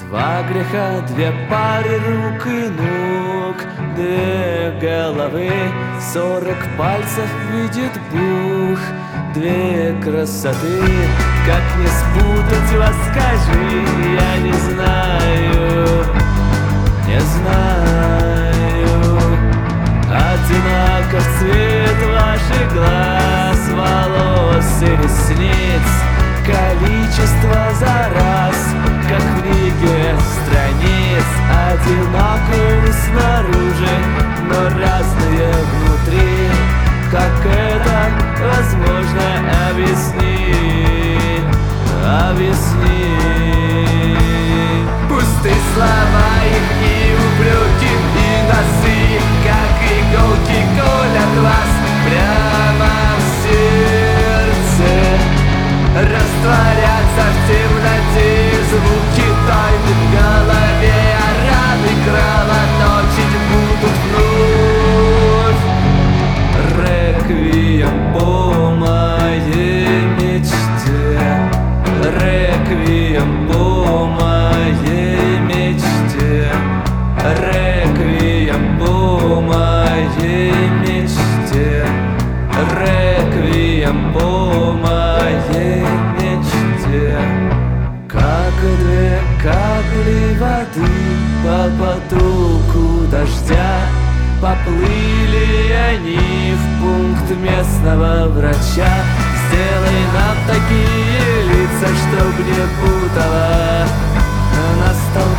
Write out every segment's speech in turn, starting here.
Два греха, две пары рук и ног, две головы, 40 пальцев видит Бог. Две красоты, как не спутать вас, скажи, я не знаю, не знаю. Одинаков цвет ваших глаз, волос и ресниц, количество за раз, как в книге страниц. Одинаковы снаружи, но разные внутри. Как это возможно, объясни, объясни. Пустые слова, их и упреки, и носы, как иголки, колят вас прямо в сердце. Растворятся в темноте звуки тайны в голове, а раны кровоточить будут вновь. Реквием по моей мечте, реквием по моей мечте, реквием по моей мечте, реквием по моей мечте. Как две капли воды по потоку дождя поплыли они в пункт местного врача. Сделай нам такие лица, чтоб не путала на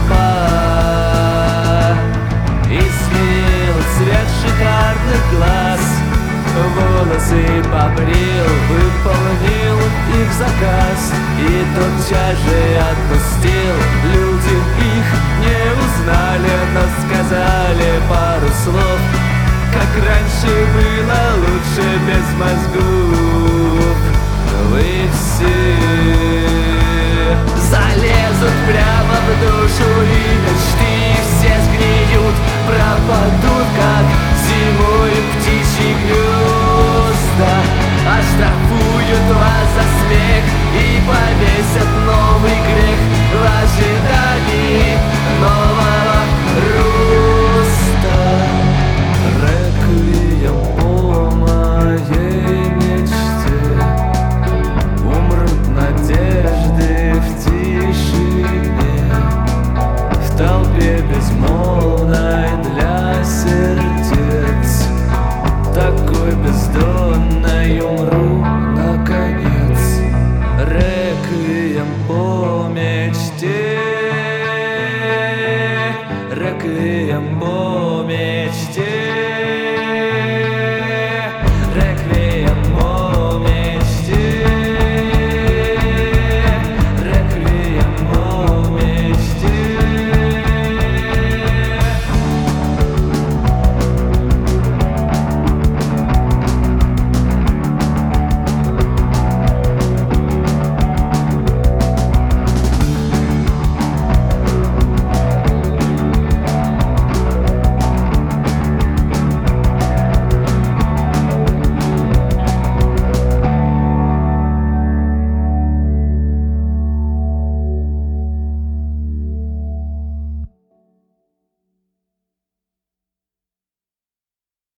столбах. И сменил цвет шикарных глаз, волосы побрил, выполнил их заказ и тотчас же отпустил. Люди их не узнали, но сказали пару слов. Как раньше было лучше без мозгов. Вы все залезут прямо в душу, и мечты все сгниют, пропадут, как зимой птичьи гнезда. Оштрафуют вас за смех и повесят новый грех в ожидании нового роста. Реквием по моей мечте, умрут надежды в тишине, в толпе безмолвной для сердец. Такой бездонной умру наконец. Реквием по мечте, реквием по мечте.